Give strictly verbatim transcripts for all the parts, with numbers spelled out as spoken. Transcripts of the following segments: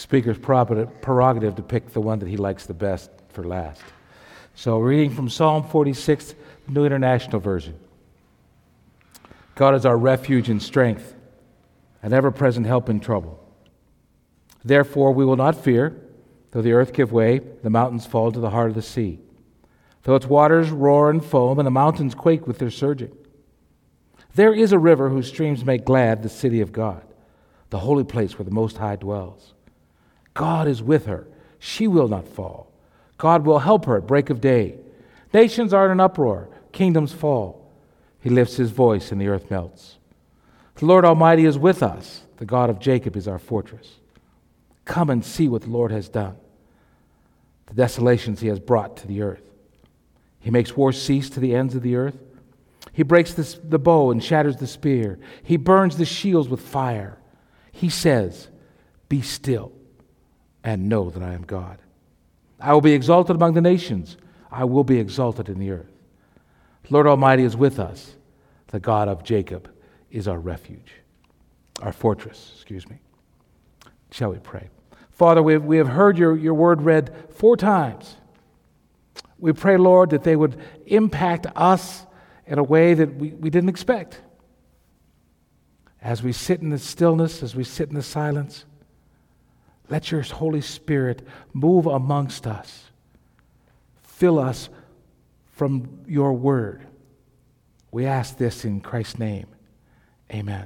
speaker's prerogative to pick the one that he likes the best for last. So reading from Psalm forty-six, New International Version. God is our refuge and strength, an ever-present help in trouble. Therefore we will not fear, though the earth give way, the mountains fall to the heart of the sea. Though its waters roar and foam, and the mountains quake with their surging. There is a river whose streams make glad the city of God, the holy place where the Most High dwells. God is with her. She will not fall. God will help her at break of day. Nations are in an uproar. Kingdoms fall. He lifts his voice and the earth melts. The Lord Almighty is with us. The God of Jacob is our fortress. Come and see what the Lord has done, the desolations he has brought to the earth. He makes war cease to the ends of the earth. He breaks the, the bow and shatters the spear. He burns the shields with fire. He says, "Be still and know that I am God. I will be exalted among the nations. I will be exalted in the earth. The Lord Almighty is with us. The God of Jacob is our refuge," our fortress, excuse me. Shall we pray? Father, we have, we have heard your, your word read four times. We pray, Lord, that they would impact us in a way that we, we didn't expect. As we sit in the stillness, as we sit in the silence, let your Holy Spirit move amongst us. Fill us from your word. We ask this in Christ's name. Amen.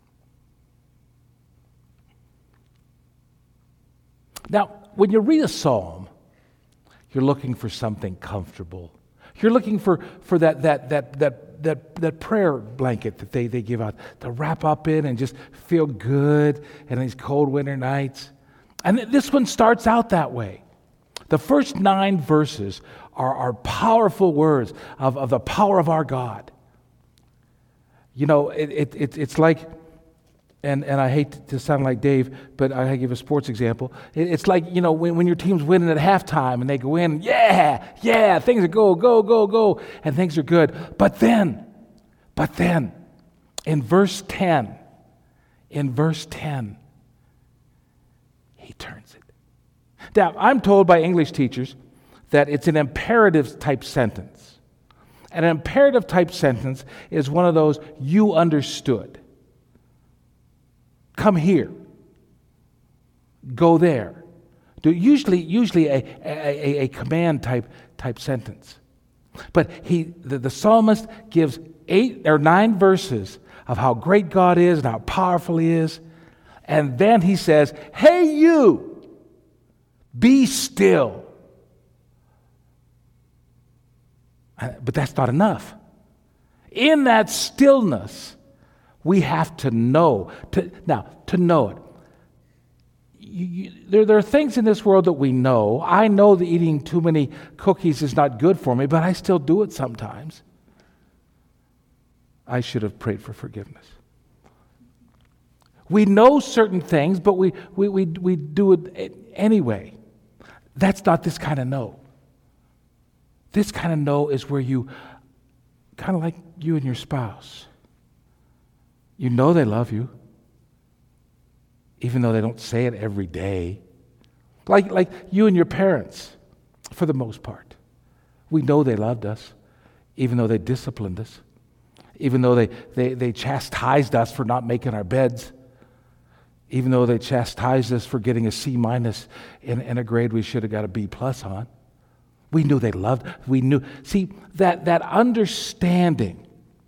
Now, when you read a psalm, you're looking for something comfortable. You're looking for, for that, that, that, that, that, that prayer blanket that they, they give out to wrap up in and just feel good in these cold winter nights. And this one starts out that way. The first nine verses are, are powerful words of, of the power of our God. You know, it, it, it, it's like, and, and I hate to sound like Dave, but I give a sports example. It, it's like, you know, when, when your team's winning at halftime and they go in, yeah, yeah, things are go, go, go, go, and things are good. But then, but then, in verse ten, in verse ten, he turns it. Now, I'm told by English teachers that it's an imperative type sentence. An imperative type sentence is one of those you understood. Come here. Go there. Do usually usually a, a, a command type type sentence. But he the, the psalmist gives eight or nine verses of how great God is and how powerful he is. And then he says, "Hey you, be still." But that's not enough. In that stillness, we have to know. To, now, to know it. You, you, there, there are things in this world that we know. I know that eating too many cookies is not good for me, but I still do it sometimes. I should have prayed for forgiveness. We know certain things, but we, we, we, we do it anyway. That's not this kind of know. This kind of know is where you, kind of like you and your spouse, you know they love you, even though they don't say it every day. Like, like you and your parents, for the most part. We know they loved us, even though they disciplined us, even though they, they, they chastised us for not making our beds, even though they chastised us for getting a C minus in, in a grade we should have got a B plus on. We knew they loved, we knew. See, that, that understanding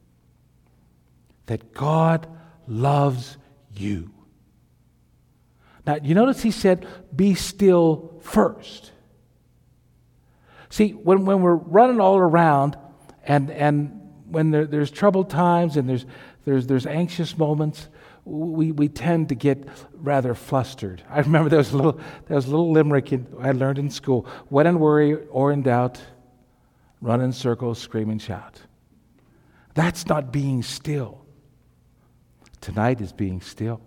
that God loves you. Now, you notice he said, "Be still first." See, when, when we're running all around and, and when there, there's troubled times and there's, there's, there's anxious moments, we, we tend to get rather flustered. I remember there was a little, there was a little limerick in, I learned in school. "When in worry or in doubt, run in circles, scream and shout." That's not being still. Tonight is being still.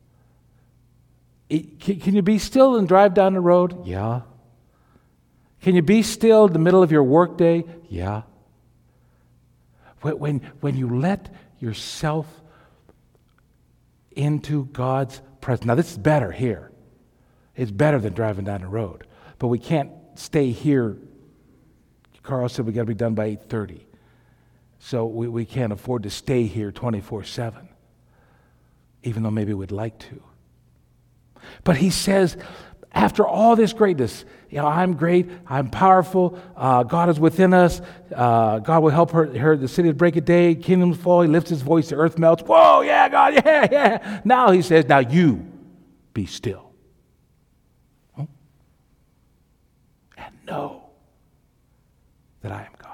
It, can, can you be still and drive down the road? Yeah. Can you be still in the middle of your workday? Yeah. When, when, when you let yourself into God's presence. Now, this is better here. It's better than driving down the road. But we can't stay here. Carl said we got to be done by eight thirty. So we, we can't afford to stay here twenty-four seven, even though maybe we'd like to. But he says, after all this greatness, you know, I'm great, I'm powerful, uh, God is within us, uh, God will help her, her, the city to break a day, kingdoms fall, he lifts his voice, the earth melts. Whoa, yeah, God, yeah, yeah. Now he says, now you be still. Oh. And know that I am God.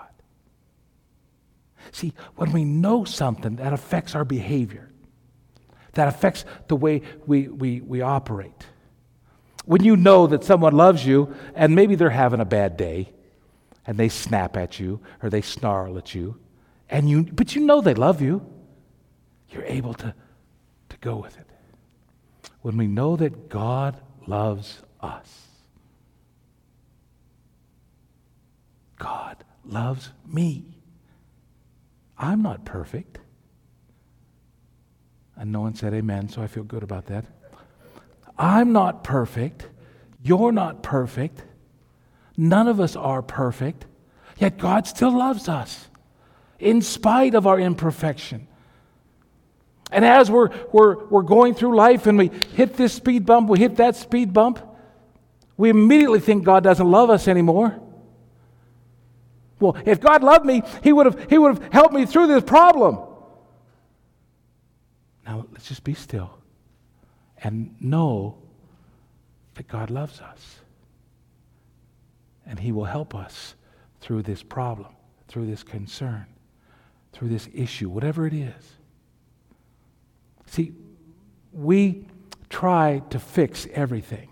See, when we know something, that affects our behavior. That affects the way we, we, we operate. When you know that someone loves you, and maybe they're having a bad day, and they snap at you, or they snarl at you, and you, but you know they love you, you're able to, to go with it. When we know that God loves us, God loves me. I'm not perfect. And no one said amen, so I feel good about that. I'm not perfect. You're not perfect. None of us are perfect. Yet God still loves us in spite of our imperfection. And as we're, we're, we're going through life and we hit this speed bump, we hit that speed bump, we immediately think God doesn't love us anymore. Well, if God loved me, He would have, He would have helped me through this problem. Now, let's just be still and know that God loves us. And He will help us through this problem, through this concern, through this issue, whatever it is. See, we try to fix everything.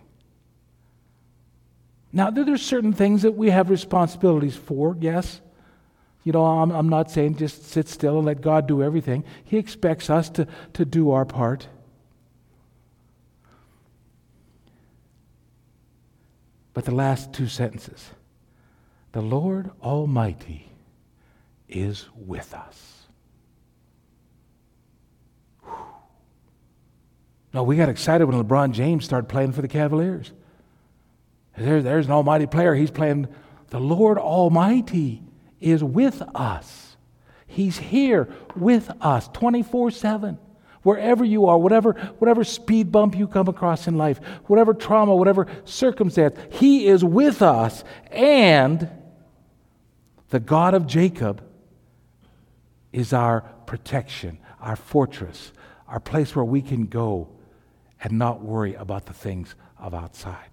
Now, there are certain things that we have responsibilities for, yes. You know, I'm, I'm not saying just sit still and let God do everything. He expects us to, to do our part. But the last two sentences, the Lord Almighty is with us. Whew. No, we got excited when LeBron James started playing for the Cavaliers. There, there's an almighty player. He's playing. The Lord Almighty is with us. He's here with us twenty-four seven. Wherever you are, whatever, whatever speed bump you come across in life, whatever trauma, whatever circumstance, He is with us. And the God of Jacob is our protection, our fortress, our place where we can go and not worry about the things of outside.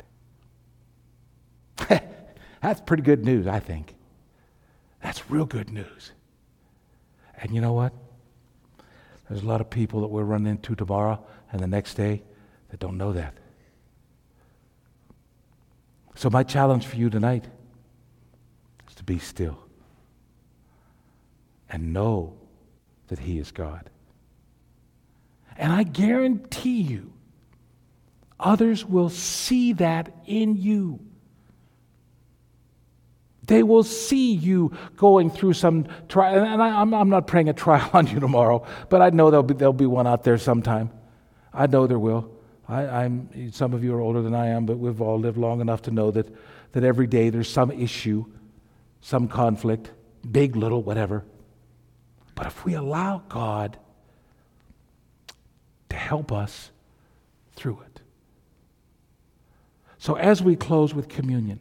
That's pretty good news, I think. That's real good news. And you know what? There's a lot of people that we'll run into tomorrow and the next day that don't know that. So my challenge for you tonight is to be still and know that He is God. And I guarantee you, others will see that in you. They will see you going through some trial. And I, I'm, I'm not praying a trial on you tomorrow, but I know there'll be, there'll be one out there sometime. I know there will. I, I'm, some of you are older than I am, but we've all lived long enough to know that, that every day there's some issue, some conflict, big, little, whatever. But if we allow God to help us through it. So as we close with communion,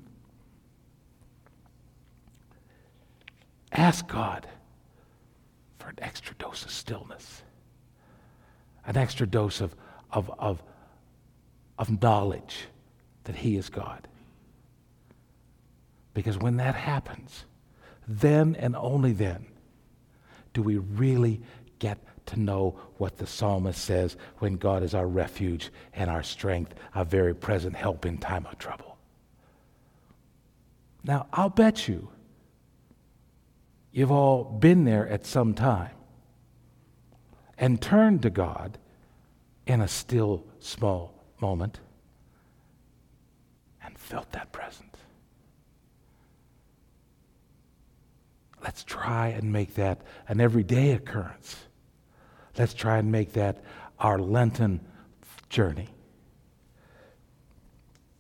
ask God for an extra dose of stillness, an extra dose of, of, of, of knowledge that He is God. Because when that happens, then and only then do we really get to know what the psalmist says when God is our refuge and our strength, our very present help in time of trouble. Now, I'll bet you you've all been there at some time and turned to God in a still, small moment and felt that presence. Let's try and make that an everyday occurrence. Let's try and make that our Lenten journey.